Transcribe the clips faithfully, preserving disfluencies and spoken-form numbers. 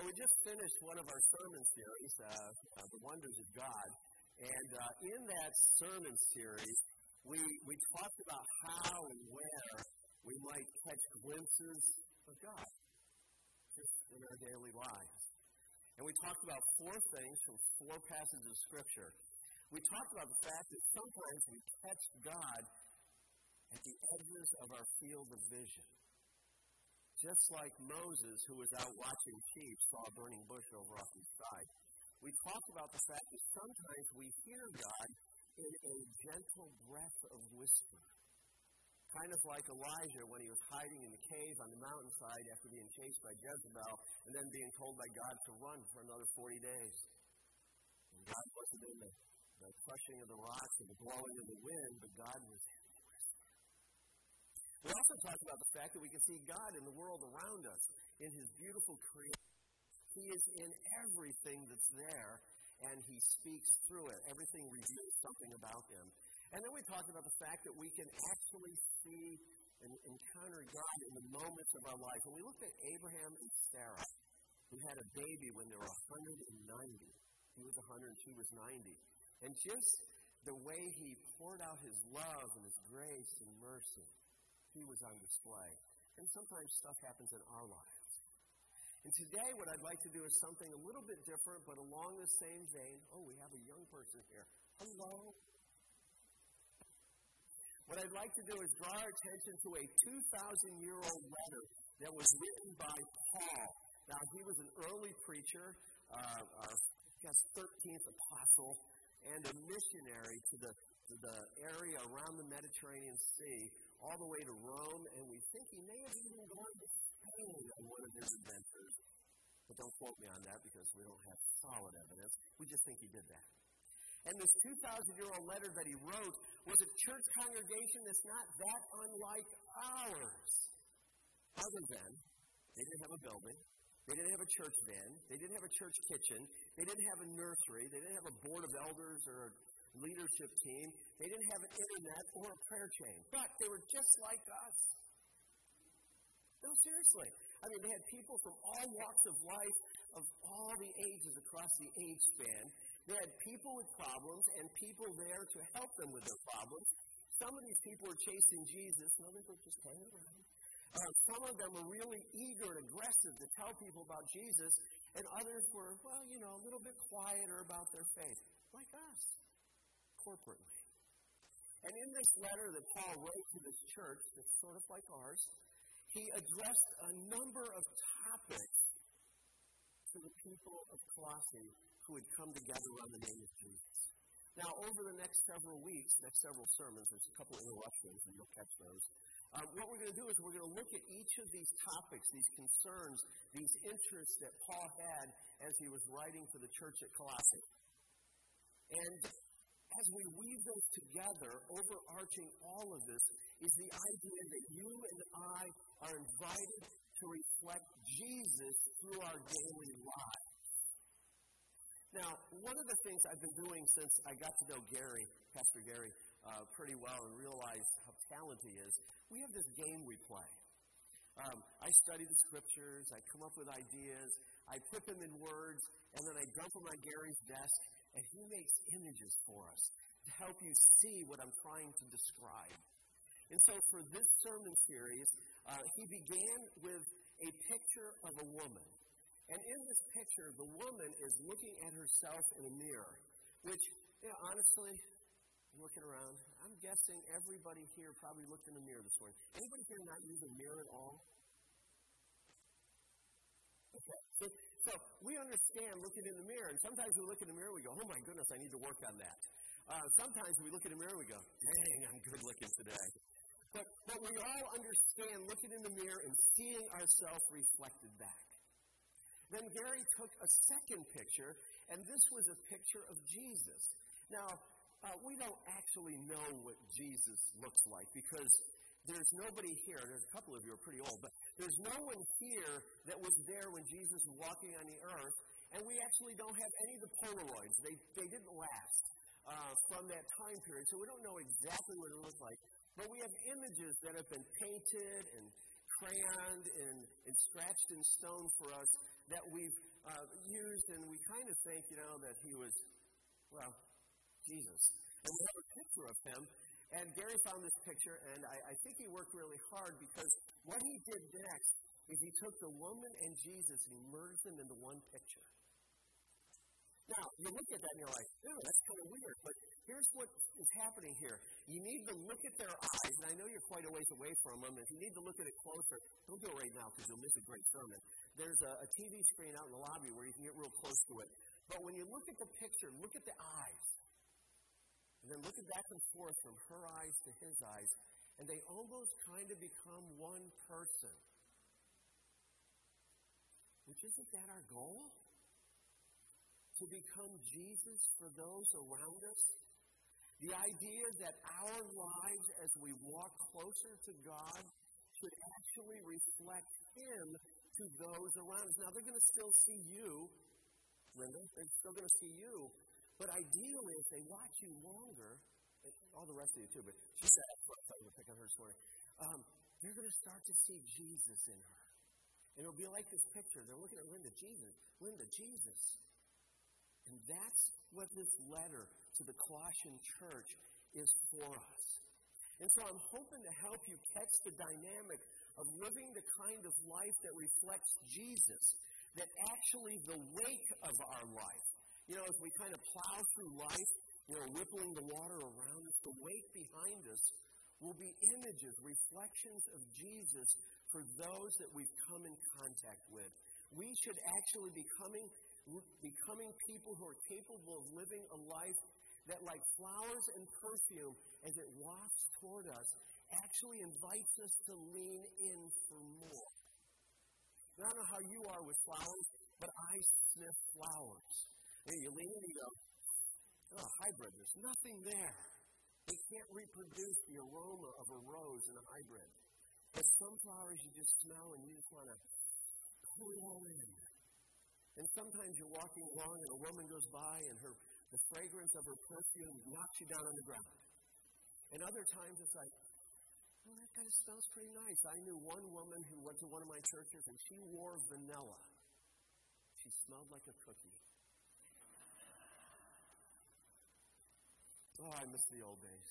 Well, we just finished one of our sermon series, uh, uh, The Wonders of God. And uh, in that sermon series, we, we talked about how and where we might catch glimpses of God just in our daily lives. And we talked about four things from four passages of Scripture. We talked about the fact that sometimes we catch God at the edges of our field of vision. Just like Moses, who was out watching sheep, saw a burning bush over off his side. We talked about the fact that sometimes we hear God in a gentle breath of whisper. Kind of like Elijah when he was hiding in the cave on the mountainside after being chased by Jezebel and then being told by God to run for another forty days. And God wasn't in the, the crushing of the rocks and the blowing of the wind, but God was in the whisper. We also talked about the fact that we can see God in the world around us, in His beautiful creation. He is in everything that's there, and He speaks through it. Everything reveals something about Him. And then we talked about the fact that we can actually see and encounter God in the moments of our life. When we looked at Abraham and Sarah, who had a baby when they were one hundred ninety. He was one hundred and she was ninety. And just the way he poured out his love and his grace and mercy, he was on display. And sometimes stuff happens in our lives. And today what I'd like to do is something a little bit different, but along the same vein. Oh, we have a young person here. Hello. What I'd like to do is draw our attention to a two thousand year old letter that was written by Paul. Now, he was an early preacher, uh, our I guess, thirteenth apostle, and a missionary to the, to the area around the Mediterranean Sea, all the way to Rome, and we think he may have even gone to Spain on one of his adventures. But don't quote me on that because we don't have solid evidence. We just think he did that. And this two thousand year old letter that he wrote was a church congregation that's not that unlike ours. Other than, they didn't have a building, they didn't have a church van, they didn't have a church kitchen, they didn't have a nursery, they didn't have a board of elders or a leadership team, they didn't have an internet or a prayer chain. But they were just like us. No, seriously. I mean, they had people from all walks of life, of all the ages across the age span. They had people with problems and people there to help them with their problems. Some of these people were chasing Jesus, and others were just hanging around. Uh, some of them were really eager and aggressive to tell people about Jesus, and others were, well, you know, a little bit quieter about their faith, like us, corporately. And in this letter that Paul wrote to this church that's sort of like ours, he addressed a number of topics to the people of Colossae who had come together on the name of Jesus. Now, over the next several weeks, next several sermons, there's a couple interruptions, and you'll catch those. Uh, what we're going to do is we're going to look at each of these topics, these concerns, these interests that Paul had as he was writing to the church at Colossae. And as we weave those together, overarching all of this is the idea that you and I are invited to reflect Jesus through our daily lives. Now, one of the things I've been doing since I got to know Gary, Pastor Gary, uh, pretty well and realize how talented he is, we have this game we play. Um, I study the Scriptures, I come up with ideas, I put them in words, and then I dump them on Gary's desk, and he makes images for us to help you see what I'm trying to describe. And so for this sermon series, uh, he began with a picture of a woman. And in this picture, the woman is looking at herself in a mirror, which, you know, honestly, looking around, I'm guessing everybody here probably looked in the mirror this morning. Anybody here not use a mirror at all? Okay. So, so we understand looking in the mirror, and sometimes we look in the mirror and we go, oh my goodness, I need to work on that. Uh, sometimes we look in the mirror and we go, dang, I'm good looking today. But, but we all understand looking in the mirror and seeing ourselves reflected back. Then Gary took a second picture, and this was a picture of Jesus. Now, uh, we don't actually know what Jesus looks like because there's nobody here. There's a couple of you who are pretty old, but there's no one here that was there when Jesus was walking on the earth, and we actually don't have any of the Polaroids. They, they didn't last uh, from that time period, so we don't know exactly what it looks like. But we have images that have been painted and crayoned and, and scratched in stone for us that we've uh, used, and we kind of think, you know, that he was, well, Jesus. And we have a picture of him, and Gary found this picture, and I, I think he worked really hard because what he did next is he took the woman and Jesus and he merged them into one picture. Now, you look at that and you're like, ooh, that's kind of weird. But here's what is happening here. You need to look at their eyes, and I know you're quite a ways away from them. If you need to look at it closer, don't do it right now because you'll miss a great sermon. There's a, a T V screen out in the lobby where you can get real close to it. But when you look at the picture, look at the eyes. And then look at back and forth from her eyes to his eyes. And they almost kind of become one person. Which isn't that our goal? To become Jesus for those around us? The idea that our lives as we walk closer to God should actually reflect Him to those around us. Now, they're going to still see you, Linda. They're still going to see you. But ideally, if they watch you longer, all the rest of you too, but she said, I thought I would pick on her this morning, um, they're going to start to see Jesus in her. And it'll be like this picture. They're looking at Linda, Jesus, Linda, Jesus. And that's what this letter to the Colossian church is for us. And so I'm hoping to help you catch the dynamic of living the kind of life that reflects Jesus, that actually the wake of our life, you know, as we kind of plow through life, you know, rippling the water around us, the wake behind us will be images, reflections of Jesus for those that we've come in contact with. We should actually be coming becoming people who are capable of living a life that, like flowers and perfume, as it wafts toward us, actually invites us to lean in for more. Now, I don't know how you are with flowers, but I sniff flowers. And you lean in and you go, oh, hybrid, there's nothing there. They can't reproduce the aroma of a rose in a hybrid. But some flowers you just smell and you just want to pull it all in. And sometimes you're walking along and a woman goes by and her the fragrance of her perfume knocks you down on the ground. And other times it's like, oh, that kind of smells pretty nice. I knew one woman who went to one of my churches and she wore vanilla. She smelled like a cookie. Oh, I miss the old days.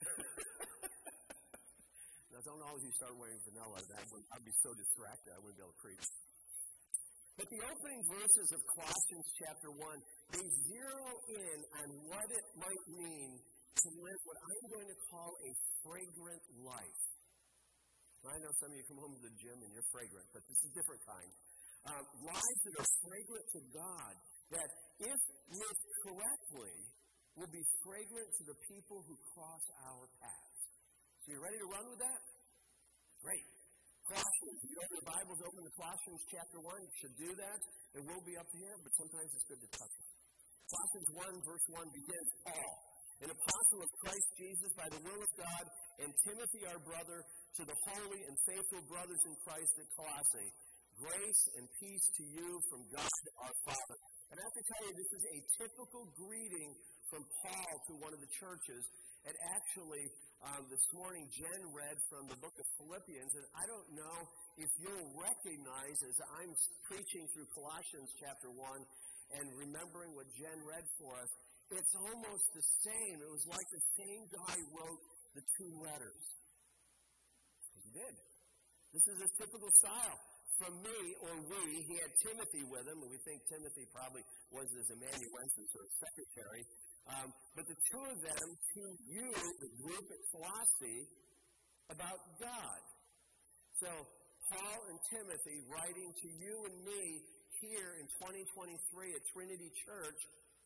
Now, don't all of you start wearing vanilla. That would, I'd be so distracted I wouldn't be able to preach. But the opening verses of Colossians chapter one, they zero in on what it might mean to live what I'm going to call a fragrant life. Now, I know some of you come home to the gym and you're fragrant, but this is a different kind. Uh, lives that are fragrant to God, that if lived correctly, will be fragrant to the people who cross our paths. So you ready to run with that? Great. Colossians, if you open the Bibles, open to Colossians chapter one. You should do that. It will be up here, but sometimes it's good to touch it. Colossians one, verse one begins, Paul, an apostle of Christ Jesus by the will of God, and Timothy our brother, to the holy and faithful brothers in Christ at Colossae. Grace and peace to you from God our Father. And I have to tell you, this is a typical greeting from Paul to one of the churches. And actually, um, this morning, Jen read from the book of Philippians. And I don't know if you'll recognize, as I'm preaching through Colossians chapter one and remembering what Jen read for us, it's almost the same. It was like the same guy wrote the two letters. He did. This is his typical style. From me, or we, he had Timothy with him, and we think Timothy probably was his amanuensis or secretary. Um, but the two of them to you, the group at Colossae, about God. So, Paul and Timothy writing to you and me here in twenty twenty-three at Trinity Church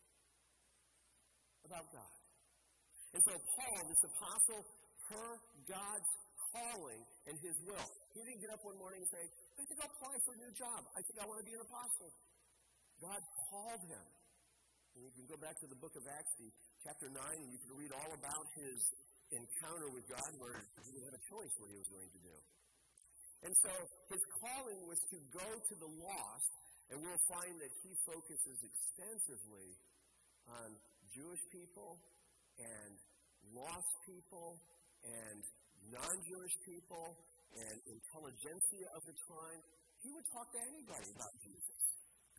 about God. And so Paul, this apostle, per God's calling and his will. He didn't get up one morning and say, I think I'll apply for a new job. I think I want to be an apostle. God called him. And you can go back to the book of Acts, the chapter nine, and you can read all about his encounter with God where he had a choice what he was going to do. And so his calling was to go to the lost, and we'll find that he focuses extensively on Jewish people and lost people and non-Jewish people and intelligentsia of the time. He would talk to anybody about Jesus.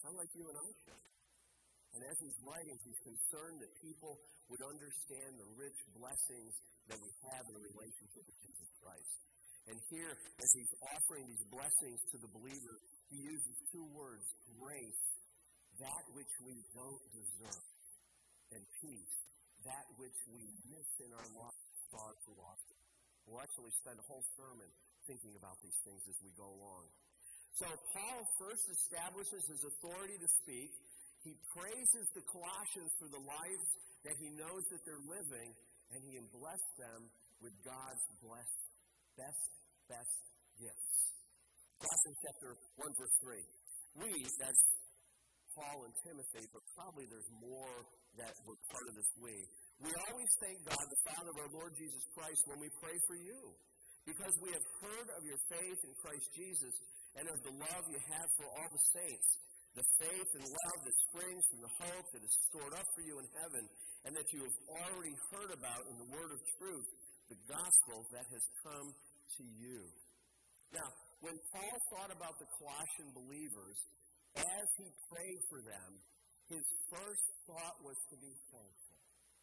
kind of like you and I should. And as he's writing, he's concerned that people would understand the rich blessings that we have in a relationship with Jesus Christ. And here, as he's offering these blessings to the believer, he uses two words, grace, that which we don't deserve, and peace, that which we miss in our lives far too often. We'll actually spend a whole sermon thinking about these things as we go along. So Paul first establishes his authority to speak. He praises the Colossians for the lives that he knows that they're living, and he blessed them with God's blessed, best, best gifts. Colossians chapter one, verse three. We, that's Paul and Timothy, but probably there's more that were part of this we. We always thank God, the Father of our Lord Jesus Christ, when we pray for you, because we have heard of your faith in Christ Jesus and of the love you have for all the saints, the faith and love that springs from the hope that is stored up for you in heaven, and that you have already heard about in the word of truth, the gospel that has come to you. Now, when Paul thought about the Colossian believers, as he prayed for them, his first thought was to be thankful.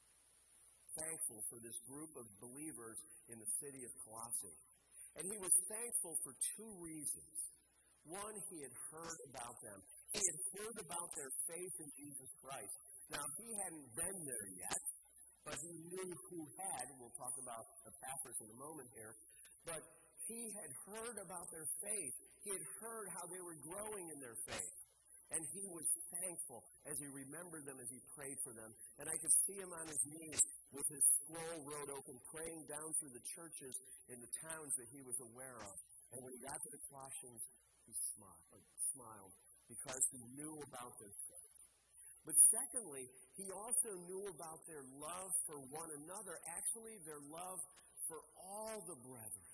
Thankful for this group of believers in the city of Colossae. And he was thankful for two reasons. One, he had heard about them. He had heard about their faith in Jesus Christ. Now, he hadn't been there yet, but he knew who had, and we'll talk about Epaphras in a moment here, but he had heard about their faith. He had heard how they were growing in their faith. And he was thankful as he remembered them, as he prayed for them. And I could see him on his knees with his scroll wrote open, praying down through the churches in the towns that he was aware of. And when he got to the Colossians, he smiled, smiled because he knew about their faith. But secondly, he also knew about their love for one another, actually their love for all the brethren.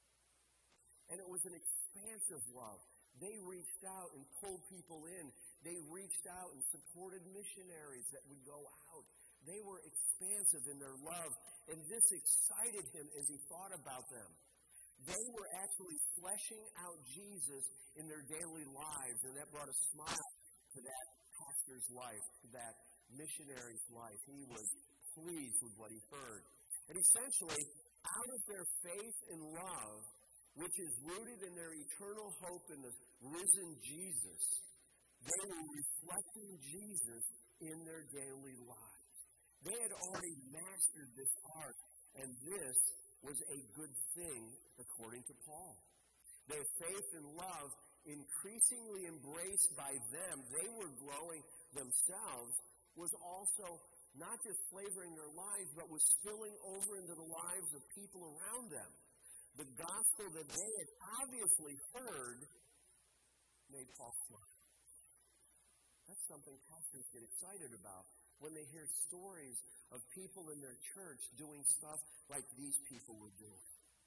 And it was an expansive love. They reached out and pulled people in. They reached out and supported missionaries that would go out. They were expansive in their love, and this excited him as he thought about them. They were actually fleshing out Jesus in their daily lives, and that brought a smile to that pastor's life, to that missionary's life. He was pleased with what he heard. And essentially, out of their faith and love, which is rooted in their eternal hope in the risen Jesus, they were reflecting Jesus in their daily lives. They had already mastered this art, and this was a good thing, according to Paul. Their faith and love, increasingly embraced by them, they were growing themselves, was also not just flavoring their lives, but was spilling over into the lives of people around them. The gospel that they had obviously heard made Paul smile. That's something pastors get excited about when they hear stories of people in their church doing stuff like these people were doing.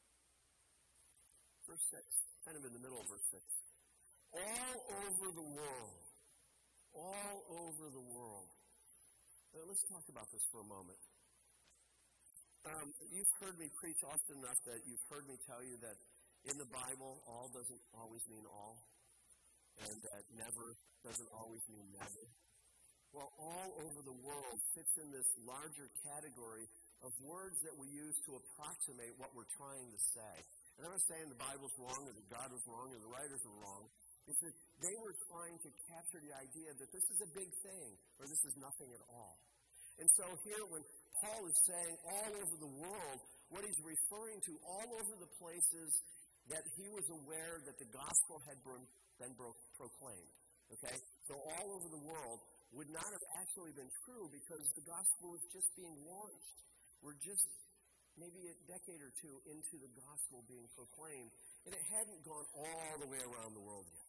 Verse six, kind of in the middle of verse six. All over the world, all over the world. Now, let's talk about this for a moment. Um, you've heard me preach often enough that you've heard me tell you that in the Bible, all doesn't always mean all, and that never doesn't always mean never. Well, all over the world fits in this larger category of words that we use to approximate what we're trying to say. And I'm not saying the Bible's wrong or that God was wrong or the writers are wrong. It's that they were trying to capture the idea that this is a big thing or this is nothing at all. And so here when Paul is saying all over the world, what he's referring to all over the places that he was aware that the gospel had been proclaimed. Okay? So all over the world would not have actually been true because the gospel was just being launched. We're just maybe a decade or two into the gospel being proclaimed, and it hadn't gone all the way around the world yet.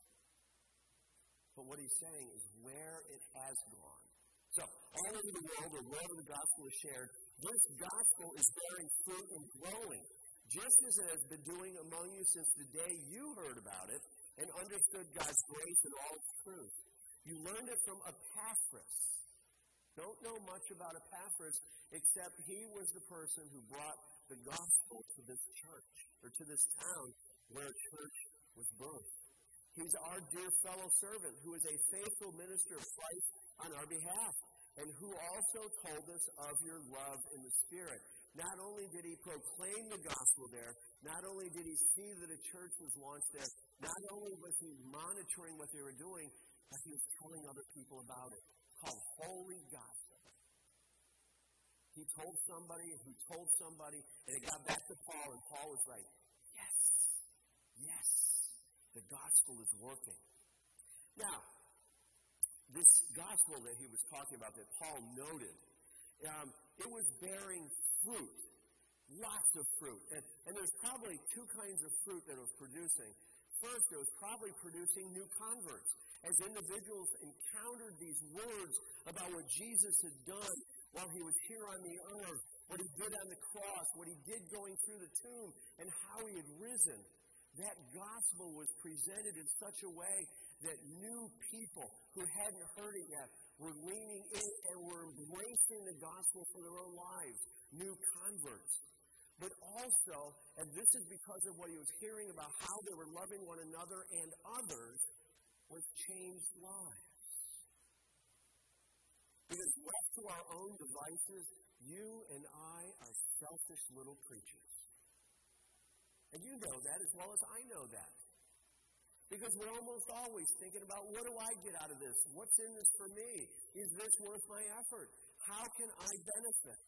But what he's saying is where it has gone. So, all over the world, or wherever the gospel is shared, this gospel is bearing fruit and growing, just as it has been doing among you since the day you heard about it and understood God's grace and all its truth. You learned it from Epaphras. Don't know much about Epaphras, except he was the person who brought the gospel to this church, or to this town where a church was birthed. He's our dear fellow servant who is a faithful minister of Christ on our behalf, and who also told us of your love in the Spirit. Not only did he proclaim the gospel there, not only did he see that a church was launched there, not only was he monitoring what they were doing, but he was telling other people about it. It's called holy gospel. He told somebody, and he told somebody, and it got back to Paul, and Paul was like, yes, yes, the gospel is working. Now, this gospel that he was talking about, that Paul noted, um, it was bearing fruit, lots of fruit. And, and there's probably two kinds of fruit that it was producing. First, it was probably producing new converts. As individuals encountered these words about what Jesus had done while he was here on the earth, what he did on the cross, what he did going through the tomb, and how he had risen, that gospel was presented in such a way that new people who hadn't heard it yet were leaning in and were embracing the gospel for their own lives, new converts. But also, and this is because of what he was hearing about how they were loving one another and others, was changed lives. Because left to our own devices, you and I are selfish little creatures. And you know that as well as I know that. Because we're almost always thinking about, what do I get out of this? What's in this for me? Is this worth my effort? How can I benefit?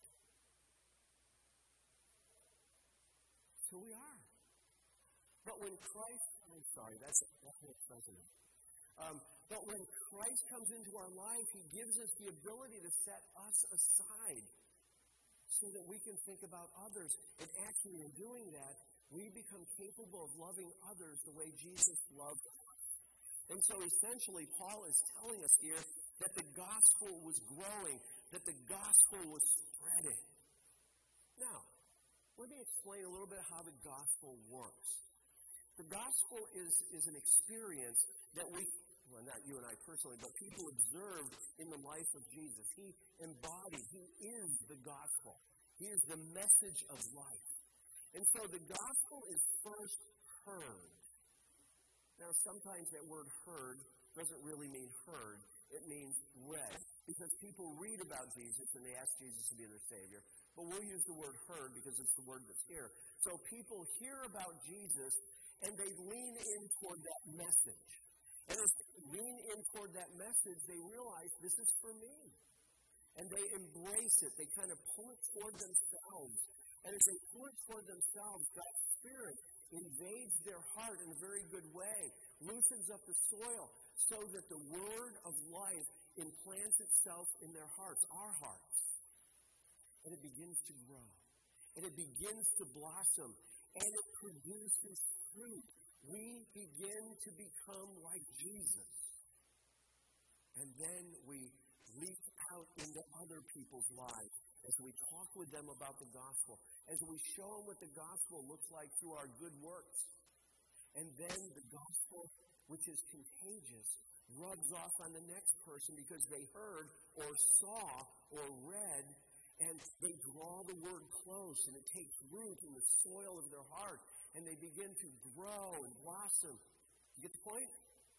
So we are. But when Christ, I'm sorry, that's that's the president. Um, but when Christ comes into our life, he gives us the ability to set us aside so that we can think about others. And actually in doing that, we become capable of loving others the way Jesus loved us. And so essentially, Paul is telling us here that the gospel was growing, that the gospel was spreading. Now, let me explain a little bit how the gospel works. The gospel is, is an experience that we, well, not you and I personally, but people observed in the life of Jesus. He embodied, he is the gospel. He is the message of life. And so the gospel is first heard. Now, sometimes that word heard doesn't really mean heard. It means read. Because people read about Jesus and they ask Jesus to be their Savior. But we'll use the word heard because it's the word that's here. So people hear about Jesus and they lean in toward that message. And as they lean in toward that message, they realize this is for me. And they embrace it. They kind of pull it toward themselves. And as they pull it toward themselves, God's Spirit invades their heart in a very good way, loosens up the soil so that the word of life implants itself in their hearts, our hearts. And it begins to grow. And it begins to blossom. And it produces fruit. We begin to become like Jesus. And then we leap out into other people's lives as we talk with them about the gospel, as we show them what the gospel looks like through our good works. And then the gospel, which is contagious, rubs off on the next person because they heard or saw or read, and they draw the word close, and it takes root in the soil of their heart, and they begin to grow and blossom. You get the point?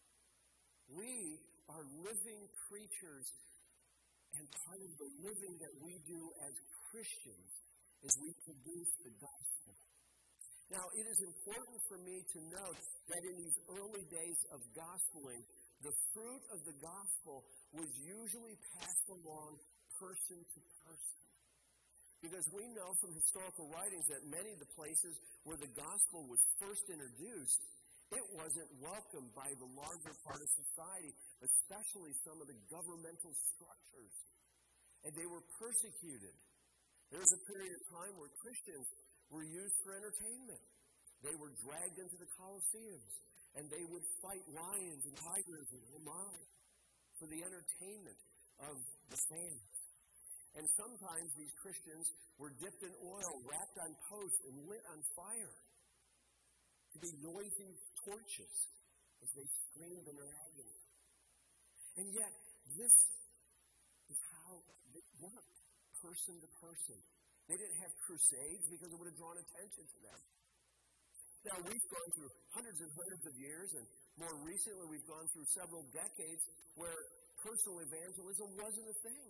We are living creatures. And part of the living that we do as Christians is we produce the gospel. Now, it is important for me to note that in these early days of gospeling, the fruit of the gospel was usually passed along person to person. Because we know from historical writings that many of the places where the gospel was first introduced, it wasn't welcomed by the larger part of society, especially some of the governmental structures. And they were persecuted. There was a period of time where Christians were used for entertainment. They were dragged into the Colosseums, and they would fight lions and tigers and oh my, for the entertainment of the fans. And sometimes these Christians were dipped in oil, wrapped on posts, and lit on fire to be noisy torches as they screamed in their agony. And yet, this is how it worked, person to person. They didn't have crusades because it would have drawn attention to them. Now, we've gone through hundreds and hundreds of years, and More recently, we've gone through several decades where personal evangelism wasn't a thing.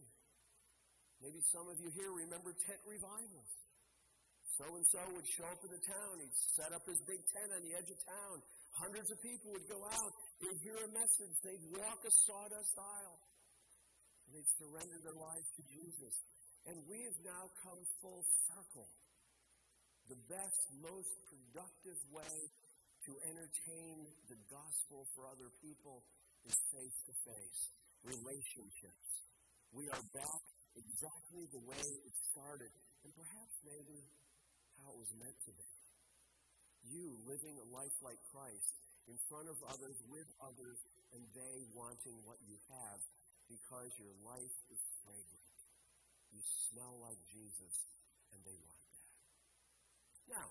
Maybe some of you here remember tent revivals. So-and-so would show up in the town. He'd set up his big tent on the edge of town. Hundreds of people would go out. They'd hear a message. They'd walk a sawdust aisle. And they'd surrender their lives to Jesus. And we have now come full circle. The best, most productive way to entertain the gospel for other people is face-to-face, relationships. We are back exactly the way it started, and perhaps maybe how it was meant to be. You living a life like Christ in front of others, with others, and they wanting what you have because your life is fragrant. You smell like Jesus, and they want that. Now,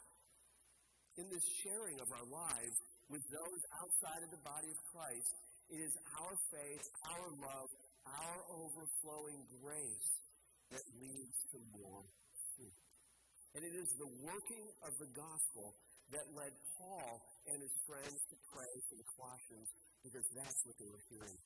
in this sharing of our lives with those outside of the body of Christ, it is our faith, our love, our overflowing grace that leads to more fruit. And it is the working of the gospel that led Paul and his friends to pray for the Colossians, because that's what they were hearing.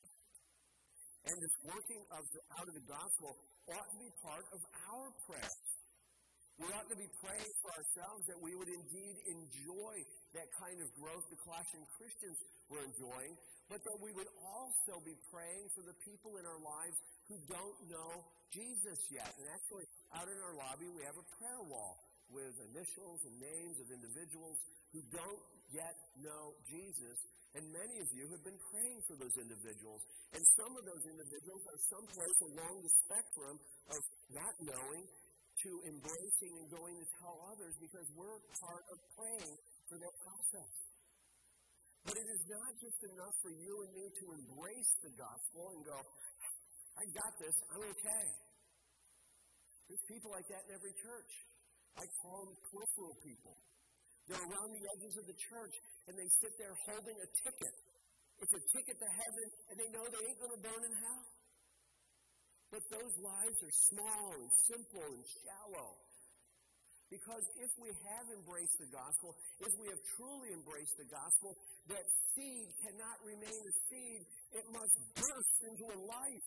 And this working of the, out of the gospel ought to be part of our prayers. We ought to be praying for ourselves that we would indeed enjoy that kind of growth the Colossian Christians were enjoying, but that we would also be praying for the people in our lives who don't know Jesus yet. And actually, out in our lobby, we have a prayer wall with initials and names of individuals who don't yet know Jesus. And many of you have been praying for those individuals. And some of those individuals are someplace along the spectrum of not knowing to embracing and going to tell others, because we're part of praying for that process. But it is not just enough for you and me to embrace the gospel and go, I got this, I'm okay. There's people like that in every church. I call them peripheral people. They're around the edges of the church, and they sit there holding a ticket. It's a ticket to heaven, and they know they ain't going to burn in hell. But those lives are small and simple and shallow. Because if we have embraced the gospel, if we have truly embraced the gospel, that seed cannot remain a seed. It must burst into a life.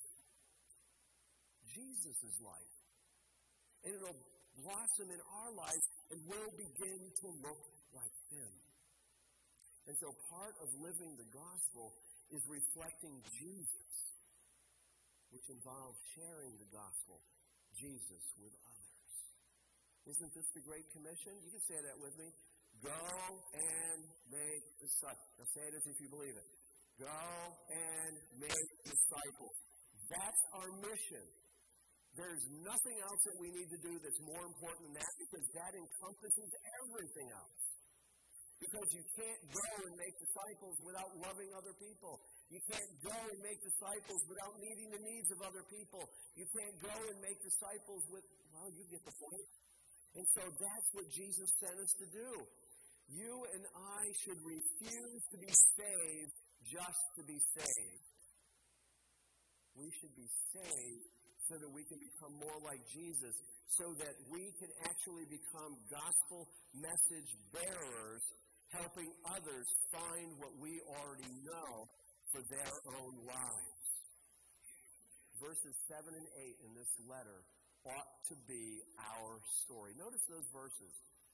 Jesus' life. And it will blossom in our lives, and we'll begin to look like Him. And so part of living the gospel is reflecting Jesus, which involves sharing the gospel, Jesus, with others. Isn't this the Great Commission? You can say that with me. Go and make disciples. Now say it as if you believe it. Go and make disciples. That's our mission. There's nothing else that we need to do that's more important than that, because that encompasses everything else. Because you can't go and make disciples without loving other people. You can't go and make disciples without meeting the needs of other people. You can't go and make disciples with, well, you get the point. And so that's what Jesus sent us to do. You and I should refuse to be saved just to be saved. We should be saved so that we can become more like Jesus, so that we can actually become gospel message bearers, helping others find what we already know for their own lives. Verses seven and eight in this letter ought to be our story. Notice those verses.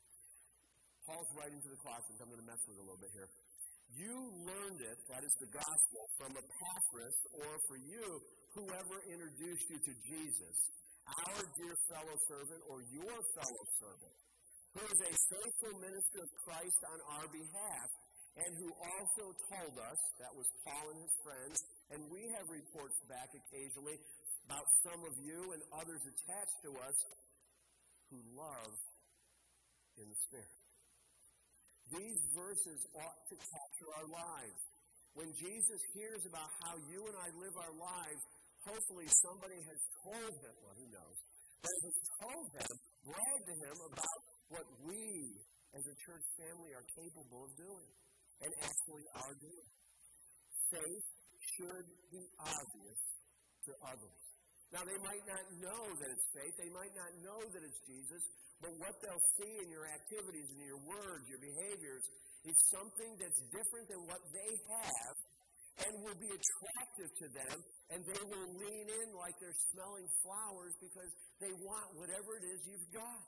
Paul's writing to the Colossians. I'm going to mess with it a little bit here. You learned it, that is the gospel, from Epaphras, or for you, whoever introduced you to Jesus, our dear fellow servant, or your fellow servant, who is a faithful minister of Christ on our behalf, and who also told us, that was Paul and his friends, and we have reports back occasionally about some of you and others attached to us who love in the Spirit. These verses ought to capture our lives. When Jesus hears about how you and I live our lives, hopefully somebody has told him, well, he knows, but has told him, bragged to him about what we as a church family are capable of doing, and actually are doing. Faith should be obvious to others. Now, they might not know that it's faith. They might not know that it's Jesus. But what they'll see in your activities, in your words, your behaviors, It's something that's different than what they have and will be attractive to them, and they will lean in like they're smelling flowers because they want whatever it is you've got.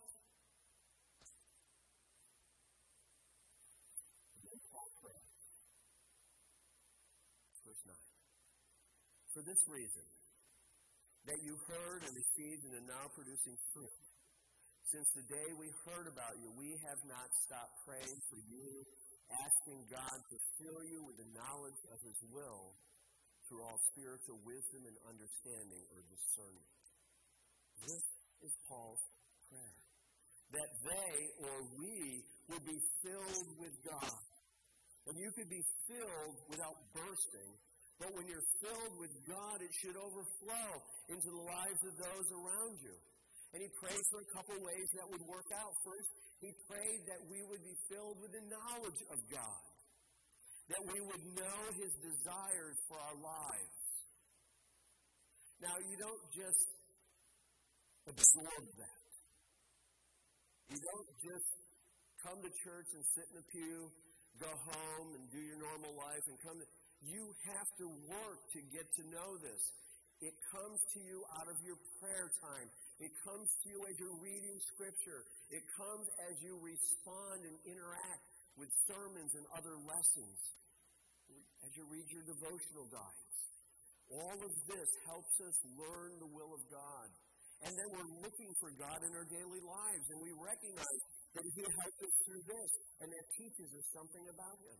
Verse nine. For this reason, that you heard and received and are now producing fruit. Since the day we heard about you, we have not stopped praying for you, asking God to fill you with the knowledge of His will through all spiritual wisdom and understanding or discernment. This is Paul's prayer. That they, or we, would be filled with God. And you could be filled without bursting, but when you're filled with God, it should overflow into the lives of those around you. And he prayed for a couple ways that would work out. First, he prayed that we would be filled with the knowledge of God, that we would know His desires for our lives. Now, you don't just absorb that. You don't just come to church and sit in the pew, go home and do your normal life and come to... You have to work to get to know this. It comes to you out of your prayer time. It comes to you as you're reading Scripture. It comes as you respond and interact with sermons and other lessons, as you read your devotional guides. All of this helps us learn the will of God. And then we're looking for God in our daily lives, and we recognize that He helps us through this, and that teaches us something about Him.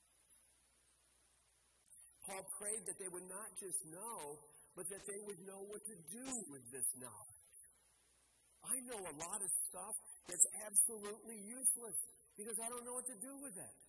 Paul prayed that they would not just know, but that they would know what to do with this knowledge. I know a lot of stuff that's absolutely useless because I don't know what to do with it.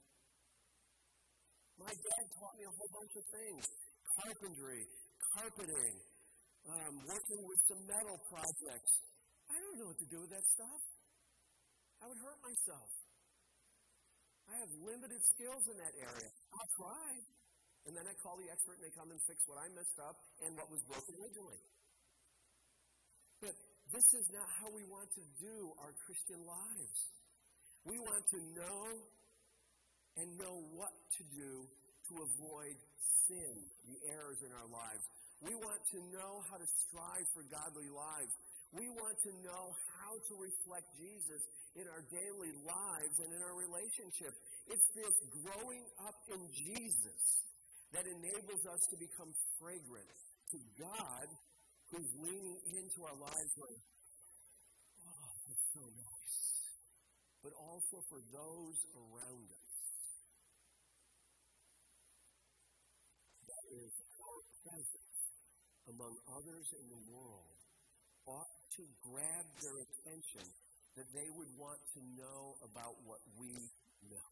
My dad taught me a whole bunch of things. Carpentry, carpeting, um, working with some metal projects. I don't know what to do with that stuff. I would hurt myself. I have limited skills in that area. I'll try. And then I call the expert and they come and fix what I messed up and what was broken originally. But this is not how we want to do our Christian lives. We want to know and know what to do to avoid sin, the errors in our lives. We want to know how to strive for godly lives. We want to know how to reflect Jesus in our daily lives and in our relationships. It's this growing up in Jesus that enables us to become fragrant to God, who's leaning into our lives like, oh, that's so nice. But also for those around us. That is, our presence among others in the world ought to grab their attention, that they would want to know about what we know.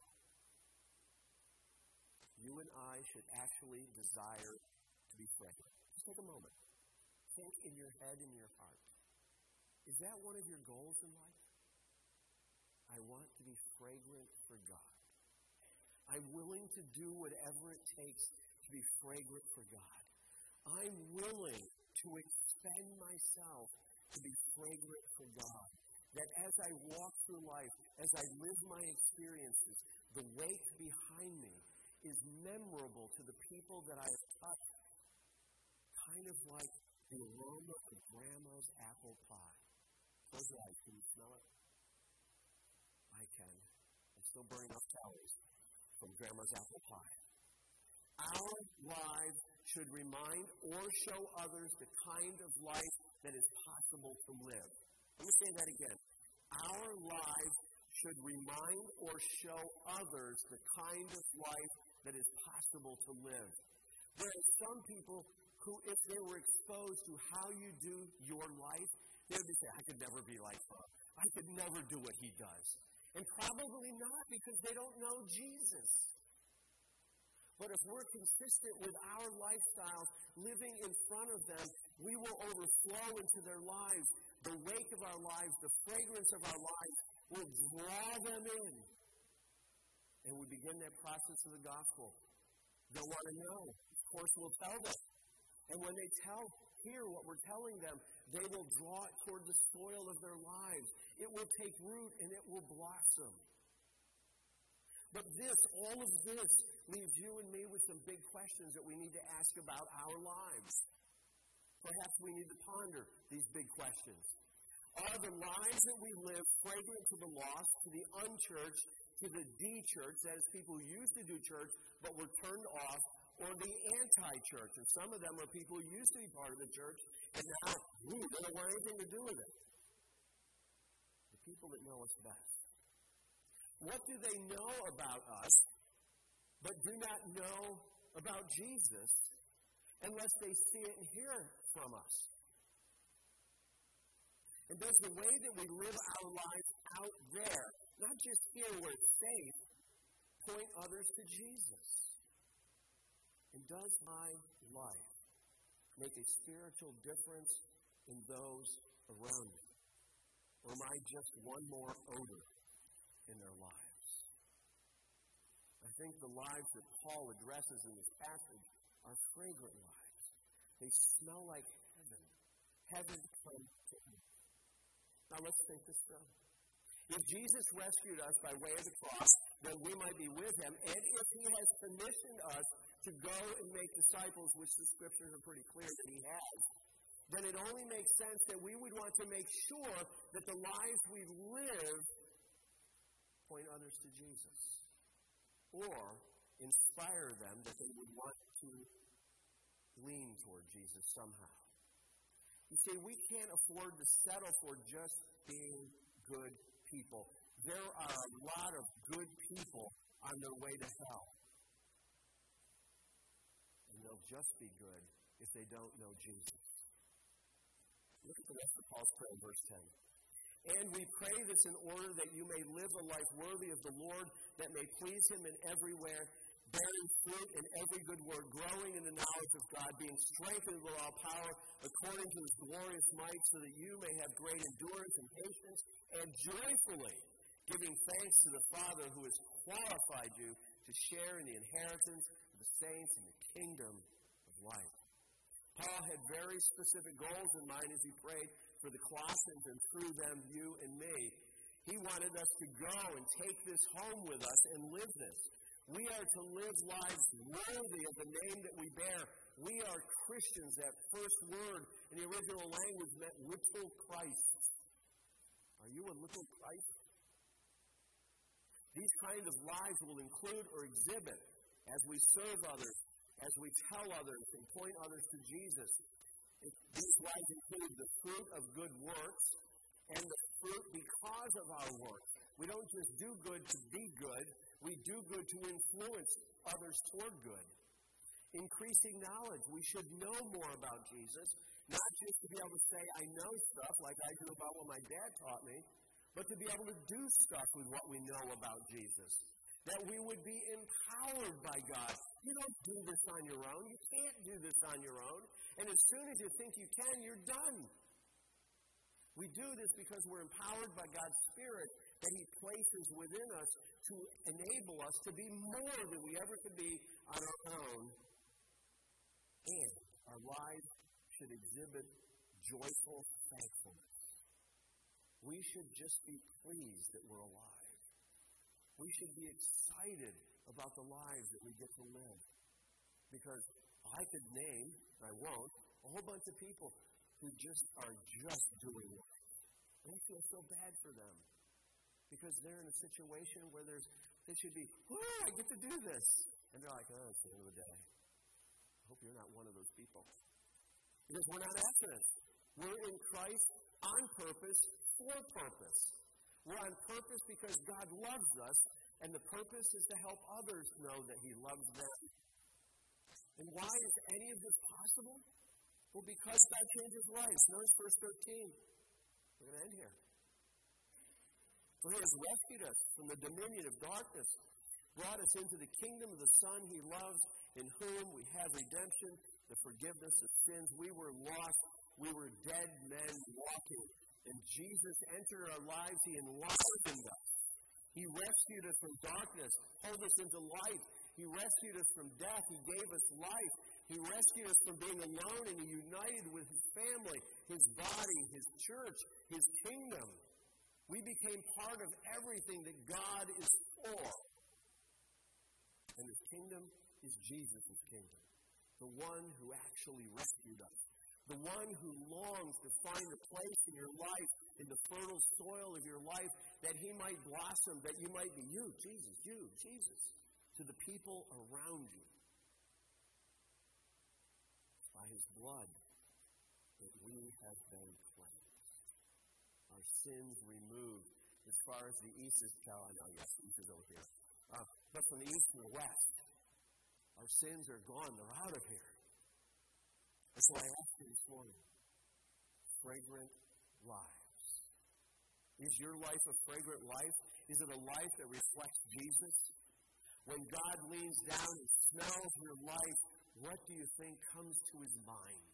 You and I should actually desire to be fragrant. Just take a moment. Think in your head and your heart. Is that one of your goals in life? I want to be fragrant for God. I'm willing to do whatever it takes to be fragrant for God. I'm willing to expend myself to be fragrant for God. That as I walk through life, as I live my experiences, the wake behind me is memorable to the people that I have touched, kind of like the aroma of Grandma's apple pie. Close your eyes. Can you smell it? I can. I'm still burning off calories from Grandma's apple pie. Our lives should remind or show others the kind of life that is possible to live. Let me say that again. Our lives should remind or show others the kind of life that is possible to live. There are some people who, if they were exposed to how you do your life, they would say, I could never be like Bob. I could never do what he does. And probably not, because they don't know Jesus. But if we're consistent with our lifestyles, living in front of them, we will overflow into their lives. The wake of our lives, the fragrance of our lives will draw them in. And we begin that process of the gospel. They'll want to know. Of course, we'll tell them. And when they tell, hear what we're telling them, they will draw it toward the soil of their lives. It will take root and it will blossom. But this, all of this, leaves you and me with some big questions that we need to ask about our lives. Perhaps we need to ponder these big questions. Are the lives that we live fragrant to the lost, to the unchurched, to the de-church, that is, people who used to do church but were turned off, or the anti-church? And some of them are people who used to be part of the church, and now, ooh, they don't want anything to do with it. The people that know us best. What do they know about us, but do not know about Jesus, unless they see it and hear from us? And does the way that we live our lives out there, not just here where it's safe, point others to Jesus? And does my life make a spiritual difference in those around me? Or am I just one more odor in their lives? I think the lives that Paul addresses in this passage are fragrant lives. They smell like heaven. Heaven come to earth. Now let's think this through. If Jesus rescued us by way of the cross, then we might be with him. And if he has commissioned us to go and make disciples, which the scriptures are pretty clear that he has, then it only makes sense that we would want to make sure that the lives we live point others to Jesus, or inspire them that they would want to lean toward Jesus somehow. You see, we can't afford to settle for just being good people. There are a lot of good people on their way to hell. And they'll just be good if they don't know Jesus. Look at the rest of Paul's prayer in verse ten. And we pray this in order that you may live a life worthy of the Lord, that may please him in everywhere, bearing fruit in every good work, growing in the knowledge of God, being strengthened with all power according to his glorious might, so that you may have great endurance and patience, and joyfully giving thanks to the Father who has qualified you to share in the inheritance of the saints in the kingdom of light. Paul had very specific goals in mind as he prayed for the Colossians, and through them, you and me. He wanted us to go and take this home with us and live this. We are to live lives worthy of the name that we bear. We are Christians. That first word in the original language meant little Christ. Are you a little Christ? These kinds of lives will include or exhibit as we serve others, as we tell others and point others to Jesus. It, these lives include the fruit of good works and the fruit because of our work. We don't just do good to be good. We do good to influence others toward good. Increasing knowledge. We should know more about Jesus, not just to be able to say, I know stuff like I do about what my dad taught me, but to be able to do stuff with what we know about Jesus. That we would be empowered by God. You don't do this on your own. You can't do this on your own. And as soon as you think you can, you're done. We do this because we're empowered by God's Spirit that he places within us to enable us to be more than we ever could be on our own. And our lives should exhibit joyful thankfulness. We should just be pleased that we're alive. We should be excited about the lives that we get to live. Because I could name, I won't, a whole bunch of people who just are just doing life. And I feel so bad for them. Because they're in a situation where there's, they should be, oh, I get to do this. And they're like, oh, it's the end of the day. I hope you're not one of those people. Because we're not accidents. We're in Christ on purpose, for purpose. We're on purpose because God loves us, and the purpose is to help others know that he loves them. And why is any of this possible? Well, because God changes lives. Notice verse thirteen. We're going to end here. For he has rescued us from the dominion of darkness, brought us into the kingdom of the Son he loves, in whom we have redemption, the forgiveness of sins. We were lost. We were dead men walking. And Jesus entered our lives. He enlivened us. He rescued us from darkness, pulled us into light. He rescued us from death. He gave us life. He rescued us from being alone, and he united with his family, his body, his church, his kingdom. We became part of everything that God is for. And his kingdom is Jesus' kingdom. The one who actually rescued us. The one who longs to find a place in your life, in the fertile soil of your life, that he might blossom, that you might be you, Jesus, you, Jesus, to the people around you. By his blood that we have been cleansed. Our sins removed as far as the east is, oh, I know, yes, the east is over here. Uh, but from the east and the west, our sins are gone. They're out of here. And so I ask you this morning, fragrant lives. Is your life a fragrant life? Is it a life that reflects Jesus? When God leans down and smells your life, what do you think comes to his mind?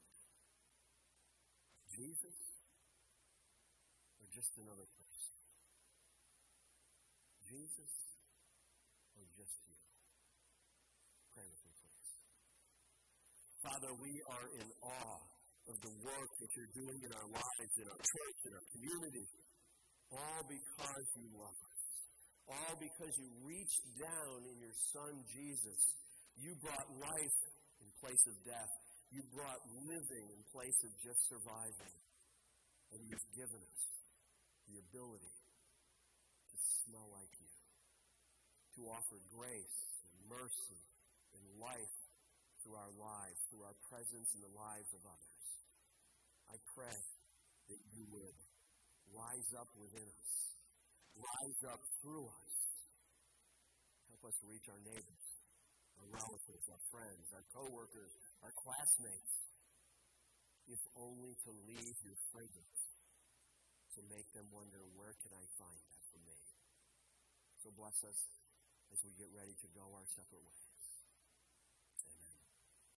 Jesus? Or just another person? Jesus? Or just you? Pray with me, please. Father, we are in awe of the work that you're doing in our lives, in our church, in our community, all because you love us. All because you reached down in your Son, Jesus. You brought life in place of death. You brought living in place of just surviving. And you've given us the ability to smell like you, to offer grace and mercy and life through our lives, through our presence in the lives of others. I pray that you would rise up within us, rise up through us, help us reach our neighbors, our relatives, our friends, our co-workers, our classmates, if only to leave your fragrance, to make them wonder, where can I find that for me? So bless us as we get ready to go our separate ways.